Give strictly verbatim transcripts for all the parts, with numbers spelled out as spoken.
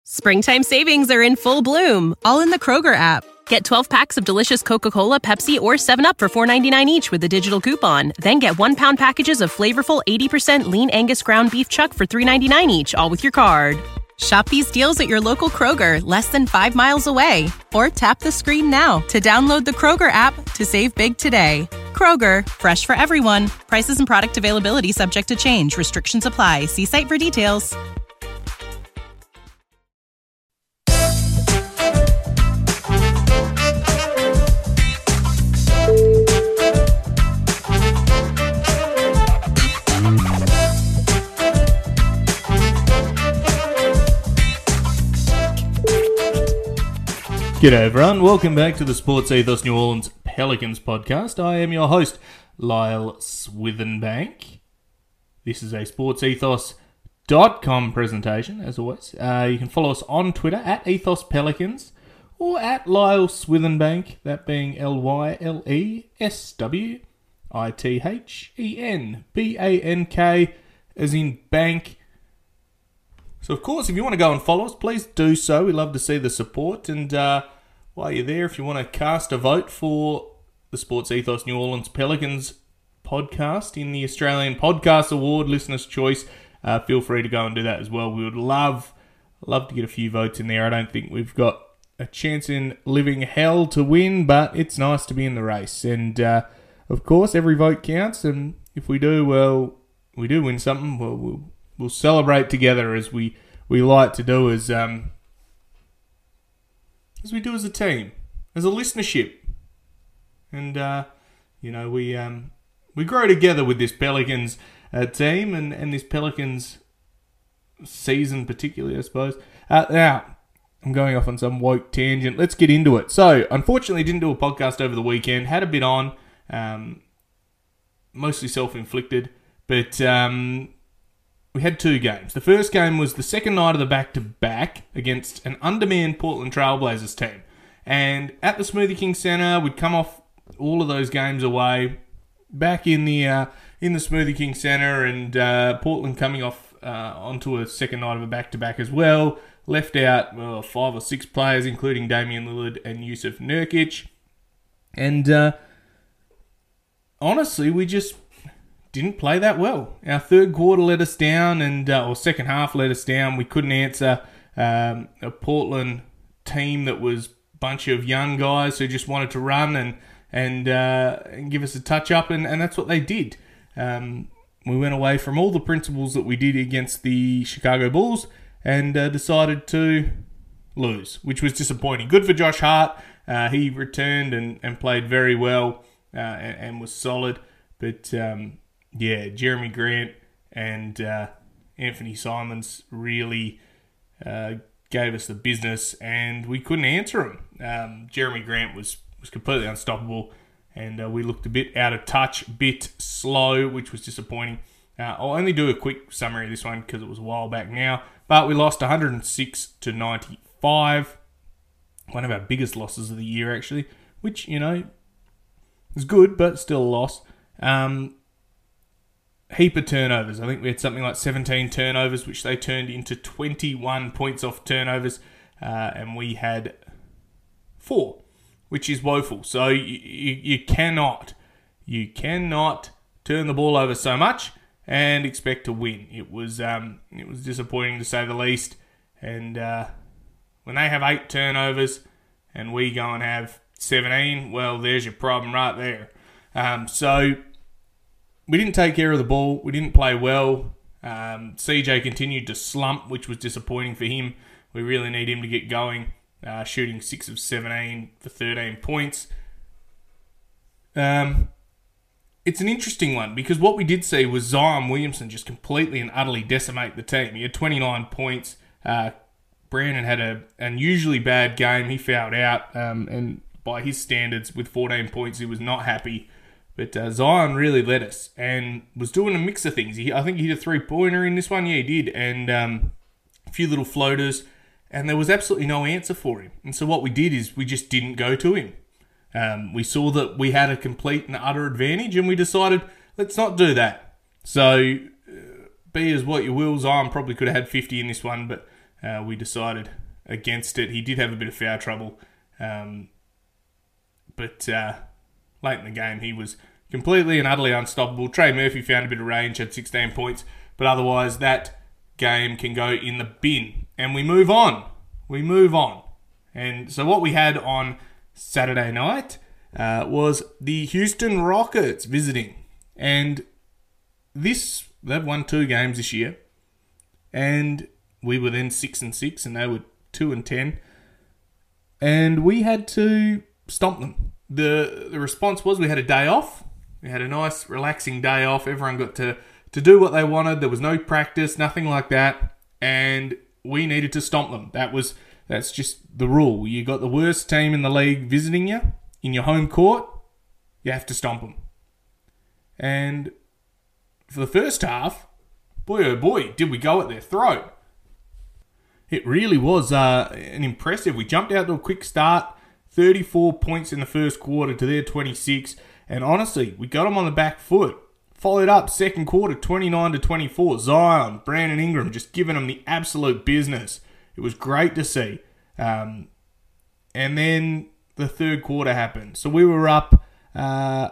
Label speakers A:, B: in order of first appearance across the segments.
A: Springtime savings are in full bloom, all in the Kroger app. Get twelve packs of delicious Coca-Cola, Pepsi, or seven up for four ninety-nine each with a digital coupon. Then get one-pound packages of flavorful eighty percent lean Angus ground beef chuck for three ninety-nine each, all with your card. Shop these deals at your local Kroger, less than five miles away. Or tap the screen now to download the Kroger app to save big today. Kroger, fresh for everyone. Prices and product availability subject to change. Restrictions apply. See site for details.
B: G'day everyone, welcome back to the Sports Ethos New Orleans Pelicans podcast. I am your host, Lyle Swithenbank. This is a sports ethos dot com presentation, as always. Uh, you can follow us on Twitter, at Ethos Pelicans, or at Lyle Swithenbank, that being L Y L E S W I T H E N B A N K, as in bank. So, of course, if you want to go and follow us, please do so. We love to see the support. And uh, while you're there, if you want to cast a vote for the Sports Ethos New Orleans Pelicans podcast in the Australian Podcast Award Listener's Choice, uh, feel free to go and do that as well. We would love, love to get a few votes in there. I don't think we've got a chance in living hell to win, but it's nice to be in the race. And, uh, of course, every vote counts. And if we do, well, we do win something, well, we'll... We'll celebrate together as we, we like to do as um as we do as a team, as a listenership, and uh, you know we um we grow together with this Pelicans uh, team and, and this Pelicans season particularly, I suppose. Uh, now I'm going off on some woke tangent. Let's get into it. So unfortunately, didn't do a podcast over the weekend. Had a bit on, um, mostly self-inflicted, but um. We had two games. The first game was the second night of the back-to-back against an undermanned Portland Trailblazers team. And at the Smoothie King Centre, we'd come off all of those games away, back in the uh, in the Smoothie King Centre, and uh, Portland coming off uh, onto a second night of a back-to-back as well. Left out well, five or six players, including Damian Lillard and Yusuf Nurkic. And uh, honestly, we just... didn't play that well. Our third quarter let us down, and uh, or second half let us down. We couldn't answer um, a Portland team that was a bunch of young guys who just wanted to run and and, uh, and give us a touch up, and, and that's what they did. Um, we went away from all the principles that we did against the Chicago Bulls and uh, decided to lose, which was disappointing. Good for Josh Hart. Uh, he returned and, and played very well uh, and, and was solid, but... Um, Yeah, Jeremy Grant and uh, Anthony Simons really uh, gave us the business, and we couldn't answer them. Um, Jeremy Grant was, was completely unstoppable, and uh, we looked a bit out of touch, a bit slow, which was disappointing. Uh, I'll only do a quick summary of this one because it was a while back now, but we lost one hundred six to ninety-five. One of our biggest losses of the year, actually, which, you know, is good, but still a loss. Um... Heap of turnovers. I think we had something like seventeen turnovers, which they turned into twenty-one points off turnovers, uh, and we had four, which is woeful. So you, you, you cannot, you cannot turn the ball over so much and expect to win. It was um, it was disappointing to say the least. And uh, when they have eight turnovers and we go and have seventeen, well, there's your problem right there. Um, so. We didn't take care of the ball. We didn't play well. Um, C J continued to slump, which was disappointing for him. We really need him to get going, uh, shooting six of seventeen for thirteen points. Um, it's an interesting one because what we did see was Zion Williamson just completely and utterly decimate the team. He had twenty-nine points. Uh, Brandon had an unusually bad game. He fouled out, um, and by his standards, with fourteen points, he was not happy. But uh, Zion really led us and was doing a mix of things. He, I think he hit a three-pointer in this one. Yeah, he did. And um, a few little floaters. And there was absolutely no answer for him. And so what we did is we just didn't go to him. Um, we saw that we had a complete and utter advantage, and we decided, let's not do that. So uh, be as what you will. Zion probably could have had fifty in this one, but uh, we decided against it. He did have a bit of foul trouble, um, but uh, late in the game he was completely and utterly unstoppable. Trey Murphy found a bit of range, had sixteen points, but otherwise that game can go in the bin. And we move on. We move on. And so what we had on Saturday night uh, was the Houston Rockets visiting. And this, they've won two games this year. And we were then six and six, and they were two and ten. And we had to stomp them. The the response was we had a day off. We had a nice, relaxing day off. Everyone got to, to do what they wanted. There was no practice, nothing like that. And we needed to stomp them. That was that's just the rule. You got the worst team in the league visiting you in your home court. You have to stomp them. And for the first half, boy oh boy, did we go at their throat. It really was uh, an impressive. We jumped out to a quick start, thirty-four points in the first quarter to their twenty-six. And honestly, we got them on the back foot. Followed up second quarter, twenty-nine to twenty-four. Zion, Brandon Ingram just giving them the absolute business. It was great to see. Um, and then the third quarter happened. So we were up, uh,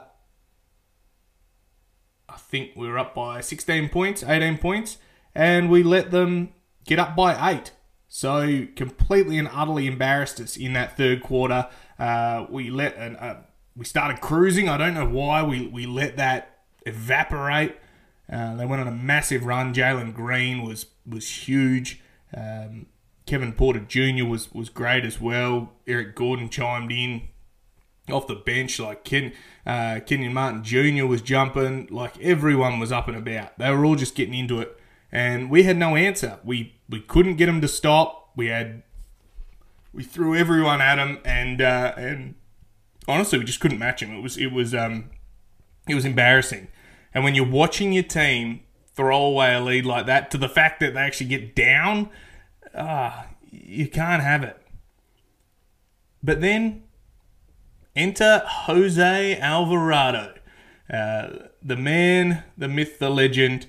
B: I think we were up by sixteen points, eighteen points. And we let them get up by eight. So completely and utterly embarrassed us in that third quarter. Uh, we let an, uh, we started cruising. I don't know why we, we let that evaporate. Uh, they went on a massive run. Jalen Green was was huge. Um, Kevin Porter Junior was was great as well. Eric Gordon chimed in off the bench. Like Ken, uh, Kenyon Martin Junior was jumping. Like everyone was up and about. They were all just getting into it. And we had no answer. We we couldn't get them to stop. We had we threw everyone at them, and uh, and honestly, we just couldn't match them. It was it was um it was embarrassing. And when you're watching your team throw away a lead like that, to the fact that they actually get down, ah, you can't have it. But then enter Jose Alvarado, uh, the man, the myth, the legend.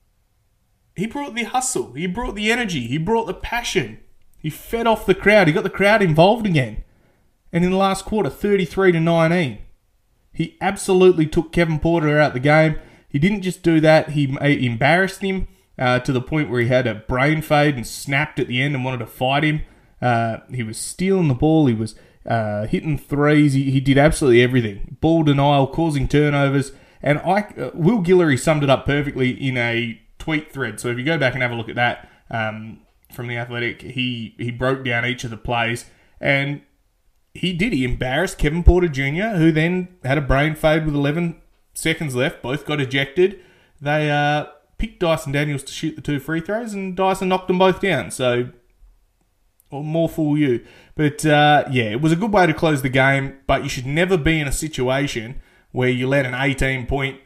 B: He brought the hustle. He brought the energy. He brought the passion. He fed off the crowd. He got the crowd involved again. And in the last quarter, thirty-three to nineteen. He absolutely took Kevin Porter out of the game. He didn't just do that. He embarrassed him uh, to the point where he had a brain fade and snapped at the end and wanted to fight him. Uh, he was stealing the ball. He was uh, hitting threes. He, he did absolutely everything. Ball denial, causing turnovers. And I, uh, Will Guillory summed it up perfectly in a tweet thread. So if you go back and have a look at that um, from The Athletic, he, he broke down each of the plays. And he did. He embarrassed Kevin Porter Junior, who then had a brain fade with eleven seconds left. Both got ejected. They uh, picked Dyson Daniels to shoot the two free throws, and Dyson knocked them both down. So, well, more fool you. But, uh, yeah, it was a good way to close the game, but you should never be in a situation where you let an eighteen-point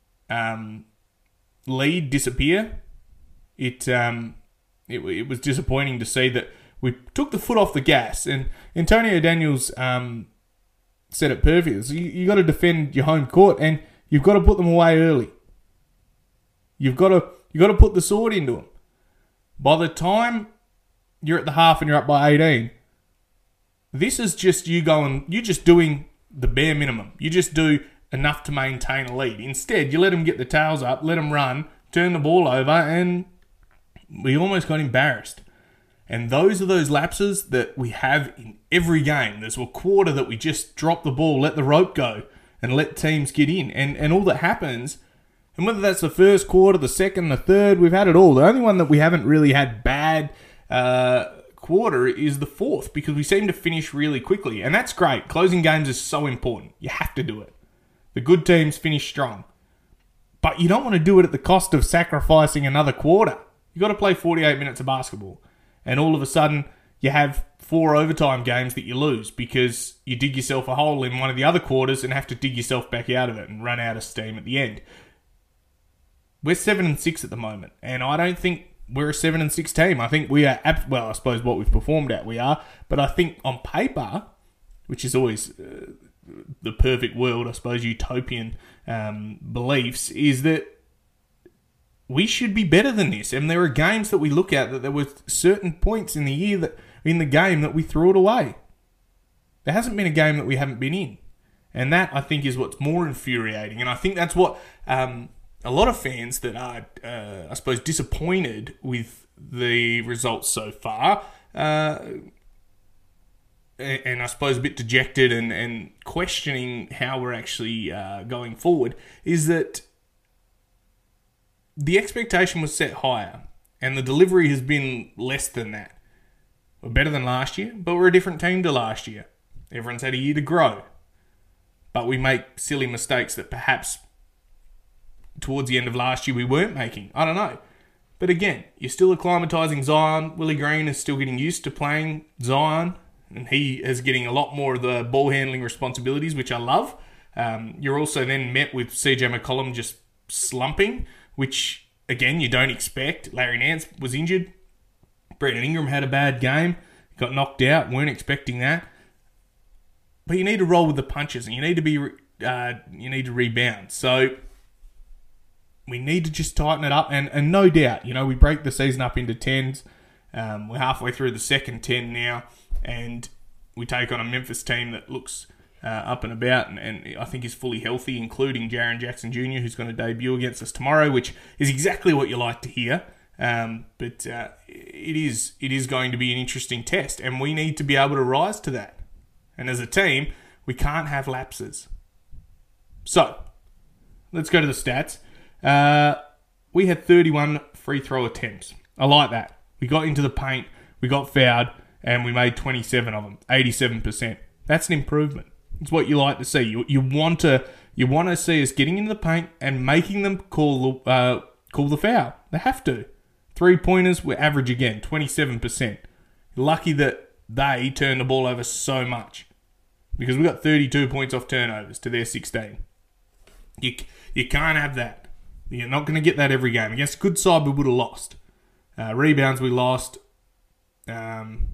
B: um, lead disappear. It, um, it it was disappointing to see that we took the foot off the gas, and Antonio Daniels um, said it perfectly. So you, you got to defend your home court, and you've got to put them away early. You've got to you got to put the sword into them. By the time you're at the half and you're up by eighteen, this is just you going. You're just doing the bare minimum. You just do enough to maintain a lead. Instead, you let them get the tails up, let them run, turn the ball over, and we almost got embarrassed. And those are those lapses that we have in every game. There's a quarter that we just drop the ball, let the rope go, and let teams get in. And and all that happens, and whether that's the first quarter, the second, the third, we've had it all. The only one that we haven't really had bad uh, quarter is the fourth, because we seem to finish really quickly. And that's great. Closing games is so important. You have to do it. The good teams finish strong. But you don't want to do it at the cost of sacrificing another quarter. You've got to play forty-eight minutes of basketball. And all of a sudden, you have four overtime games that you lose because you dig yourself a hole in one of the other quarters and have to dig yourself back out of it and run out of steam at the end. We're seven and six at the moment, and I don't think we're a seven and six team. I think we are, well, I suppose what we've performed at we are, but I think on paper, which is always uh, the perfect world, I suppose, utopian um, beliefs, is that we should be better than this. And there are games that we look at that there were certain points in the year that in the game that we threw it away. There hasn't been a game that we haven't been in. And that, I think, is what's more infuriating. And I think that's what um, a lot of fans that are, uh, I suppose, disappointed with the results so far, uh, and I suppose a bit dejected and, and questioning how we're actually uh, going forward, is that the expectation was set higher and the delivery has been less than that. We're better than last year, but we're a different team to last year. Everyone's had a year to grow. But we make silly mistakes that perhaps towards the end of last year we weren't making. I don't know. But again, you're still acclimatising Zion. Willie Green is still getting used to playing Zion, and he is getting a lot more of the ball handling responsibilities, which I love. Um, you're also then met with C J McCollum just slumping, which, again, you don't expect. Larry Nance was injured. Brandon Ingram had a bad game. Got knocked out. Weren't expecting that. But you need to roll with the punches, and you need to be uh, you need to rebound. So we need to just tighten it up. And, and no doubt, you know, we break the season up into tens. Um, we're halfway through the second ten now, and we take on a Memphis team that looks uh, up and about, and, and I think is fully healthy, including Jaren Jackson Junior, who's going to debut against us tomorrow, which is exactly what you like to hear. Um, but uh, it is it is going to be an interesting test, and we need to be able to rise to that. And as a team, we can't have lapses. So, let's go to the stats. Uh, we had thirty-one free throw attempts. I like that. We got into the paint, we got fouled, and we made twenty-seven of them, eighty-seven percent. That's an improvement. It's what you like to see. You you want to you want to see us getting into the paint and making them call uh, call the foul. They have to. Three pointers were average again, twenty-seven percent. Lucky that they turned the ball over so much, because we got thirty-two points off turnovers to their sixteen. You you can't have that. You're not going to get that every game. Against a good side, we would have lost. Uh, rebounds, we lost. Um,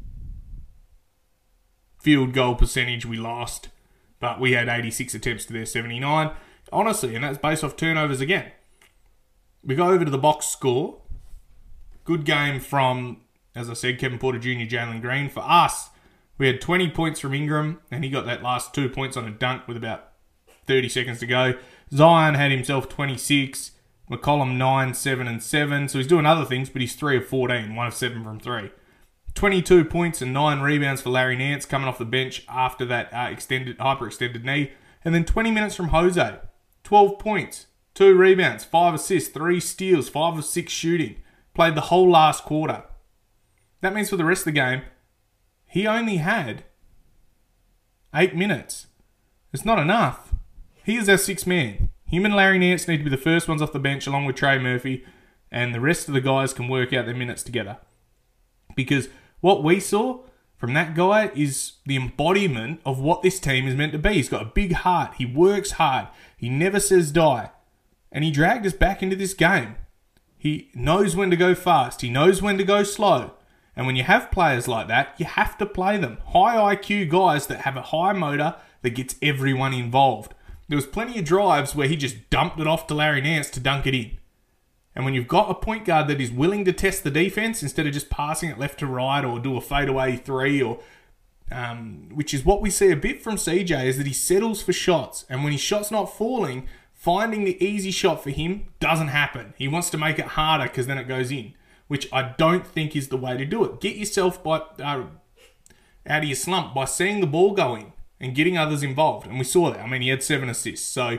B: field goal percentage, we lost. But we had eighty-six attempts to their seventy-nine. Honestly, and that's based off turnovers again. We go over to the box score. Good game from, as I said, Kevin Porter Junior, Jalen Green. For us, we had twenty points from Ingram, and he got that last two points on a dunk with about thirty seconds to go. Zion had himself twenty-six. McCollum nine, seven, and seven. So he's doing other things, but he's three of fourteen, one of seven from three. twenty-two points and nine rebounds for Larry Nance coming off the bench after that uh, extended, hyper-extended knee. And then twenty minutes from Jose. twelve points, two rebounds, five assists, three steals, five of six shooting. Played the whole last quarter. That means for the rest of the game, he only had eight minutes. It's not enough. He is our sixth man. Him and Larry Nance need to be the first ones off the bench along with Trey Murphy, and the rest of the guys can work out their minutes together. Because what we saw from that guy is the embodiment of what this team is meant to be. He's got a big heart. He works hard. He never says die. And he dragged us back into this game. He knows when to go fast. He knows when to go slow. And when you have players like that, you have to play them. High I Q guys that have a high motor that gets everyone involved. There was plenty of drives where he just dumped it off to Larry Nance to dunk it in. And when you've got a point guard that is willing to test the defense instead of just passing it left to right or do a fadeaway three, or um, which is what we see a bit from C J, is that he settles for shots. And when his shot's not falling, finding the easy shot for him doesn't happen. He wants to make it harder because then it goes in, which I don't think is the way to do it. Get yourself by, uh, out of your slump by seeing the ball go in and getting others involved. And we saw that. I mean, he had seven assists. So,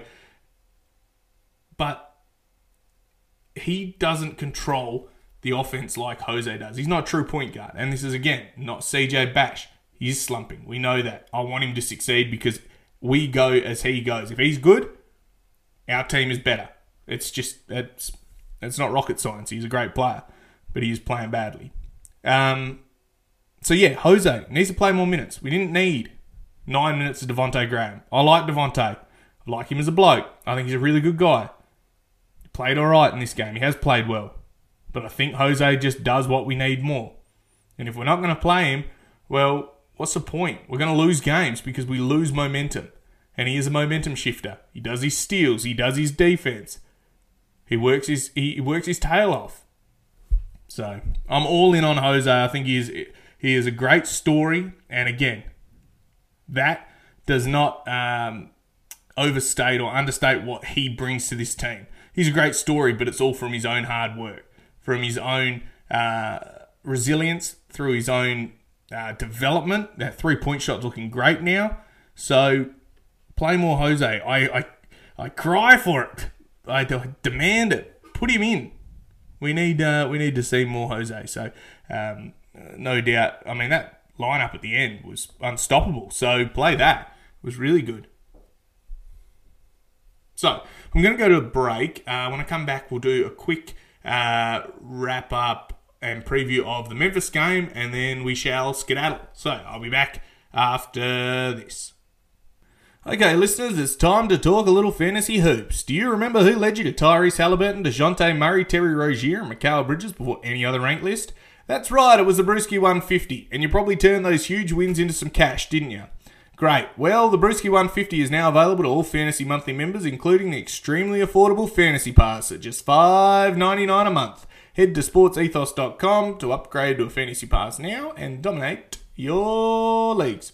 B: but he doesn't control the offense like Jose does. He's not a true point guard. And this is, again, not C J Bash. He's slumping. We know that. I want him to succeed because we go as he goes. If he's good, our team is better. It's just, it's, it's not rocket science. He's a great player, but he is playing badly. Um, so, yeah, Jose needs to play more minutes. We didn't need nine minutes of Devontae Graham. I like Devontae. I like him as a bloke. I think he's a really good guy. He played all right in this game. He has played well. But I think Jose just does what we need more. And if we're not going to play him, well, what's the point? We're going to lose games because we lose momentum. And he is a momentum shifter. He does his steals. He does his defense. He works his he works his tail off. So I'm all in on Jose. I think he is he is a great story, and again, that does not um, overstate or understate what he brings to this team. He's a great story, but it's all from his own hard work, from his own uh, resilience, through his own uh, development. That three-point shot's looking great now. So play more Jose. I I, I cry for it. I demand it. Put him in. We need uh, we need to see more Jose. So um, no doubt. I mean, that lineup at the end was unstoppable. So play that. It was really good. So I'm going to go to a break. Uh, when I come back, we'll do a quick uh, wrap up and preview of the Memphis game, and then we shall skedaddle. So I'll be back after this. Okay, listeners, it's time to talk a little fantasy hoops. Do you remember who led you to Tyrese Halliburton, DeJounte Murray, Terry Rozier, and Mikal Bridges before any other ranked list? That's right, it was the Brewski one fifty, and you probably turned those huge wins into some cash, didn't you? Great. Well, the Brewski one fifty is now available to all Fantasy Monthly members, including the extremely affordable Fantasy Pass at just five dollars and ninety-nine cents a month. Head to sports ethos dot com to upgrade to a Fantasy Pass now and dominate your leagues.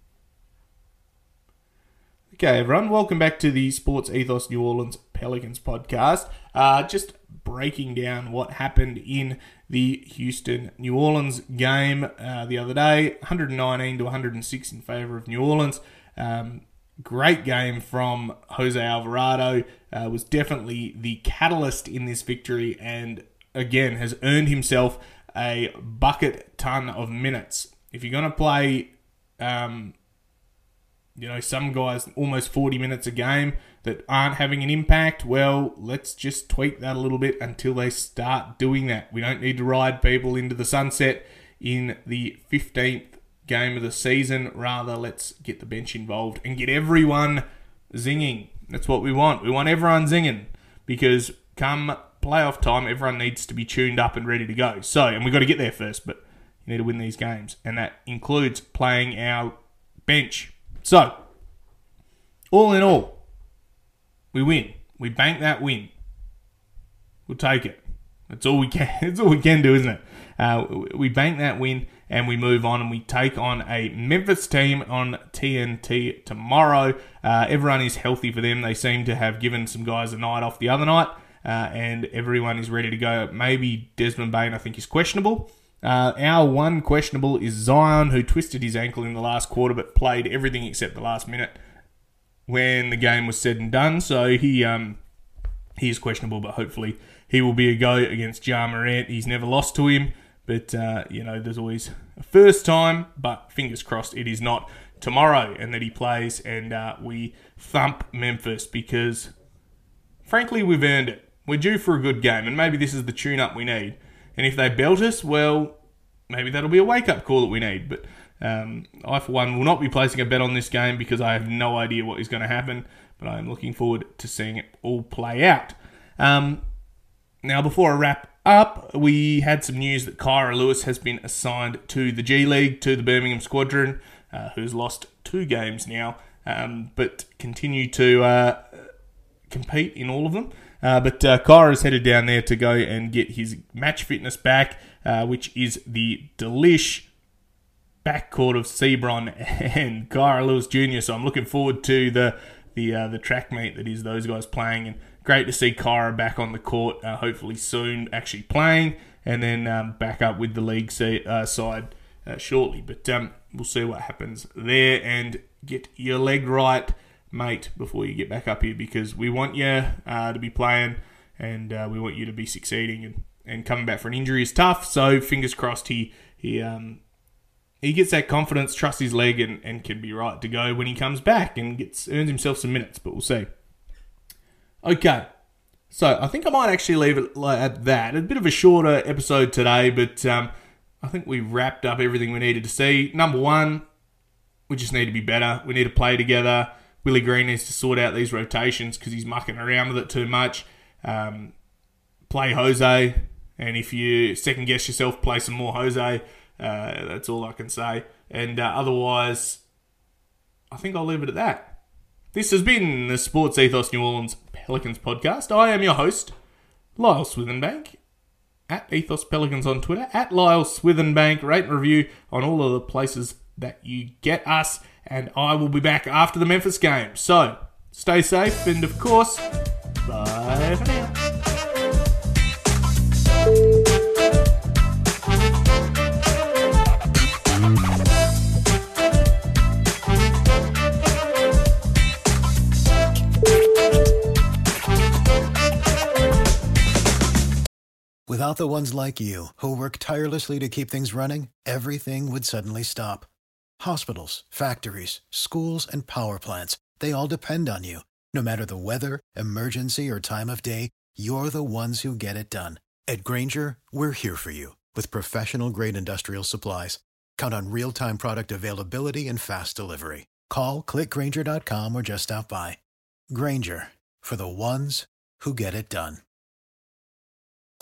B: Okay, everyone, welcome back to the Sports Ethos New Orleans Pelicans podcast. Uh, just breaking down what happened in the Houston-New Orleans game uh, the other day. one nineteen to one oh six in favour of New Orleans. Um, great game from Jose Alvarado. Uh, was definitely the catalyst in this victory, and again has earned himself a bucket ton of minutes. If you're going to play... Um, You know, some guys almost forty minutes a game that aren't having an impact. Well, let's just tweak that a little bit until they start doing that. We don't need to ride people into the sunset in the fifteenth game of the season. Rather, let's get the bench involved and get everyone zinging. That's what we want. We want everyone zinging because come playoff time, everyone needs to be tuned up and ready to go. So, and we've got to get there first, but you need to win these games. And that includes playing our bench. So, all in all, we win. We bank that win. We'll take it. That's all we can. That's all we can do, isn't it? Uh, we bank that win and we move on and we take on a Memphis team on T N T tomorrow. Uh, everyone is healthy for them. They seem to have given some guys a night off the other night, uh, and everyone is ready to go. Maybe Desmond Bane, I think, is questionable. Uh, our one questionable is Zion, who twisted his ankle in the last quarter but played everything except the last minute when the game was said and done. So he um, he is questionable, but hopefully he will be a go against Ja Morant. He's never lost to him, but uh, you know, there's always a first time, but fingers crossed it is not tomorrow and that he plays and uh, we thump Memphis because, frankly, we've earned it. We're due for a good game, and maybe this is the tune-up we need. And if they belt us, well, maybe that'll be a wake-up call that we need. But um, I, for one, will not be placing a bet on this game because I have no idea what is going to happen. But I am looking forward to seeing it all play out. Um, now, before I wrap up, we had some news that Kyra Lewis has been assigned to the G League, to the Birmingham Squadron, uh, who's lost two games now, um, but continue to uh, compete in all of them. Uh, but uh, Kyra is headed down there to go and get his match fitness back, uh, which is the delish backcourt of Sebron and Kyra Lewis Junior So I'm looking forward to the the uh, the track meet that is those guys playing, and great to see Kyra back on the court, uh, hopefully soon actually playing, and then um, back up with the league se- uh, side uh, shortly. But um, we'll see what happens there, and get your leg right, mate, before you get back up here, because we want you uh, to be playing and uh, we want you to be succeeding, and, and coming back for an injury is tough, so fingers crossed he he um he gets that confidence, trusts his leg, and, and can be right to go when he comes back and gets earns himself some minutes, but we'll see. Okay, so I think I might actually leave it at that. A bit of a shorter episode today, but um, I think we wrapped up everything we needed to see. Number one, we just need to be better. We need to play together. Willie Green needs to sort out these rotations because he's mucking around with it too much. Um, play Jose, and if you second guess yourself, play some more Jose. Uh, that's all I can say. And uh, otherwise, I think I'll leave it at that. This has been the Sports Ethos New Orleans Pelicans podcast. I am your host, Lyle Swithenbank, at Ethos Pelicans on Twitter, at Lyle Swithenbank. Rate and review on all of the places that you get us, and I will be back after the Memphis game. So, stay safe, and of course, bye for now.
C: Without the ones like you, who work tirelessly to keep things running, everything would suddenly stop. Hospitals, factories, schools, and power plants, they all depend on you. No matter the weather, emergency, or time of day, you're the ones who get it done. At Grainger, we're here for you with professional-grade industrial supplies. Count on real-time product availability and fast delivery. Call, click Grainger dot com, or just stop by. Grainger, for the ones who get it done.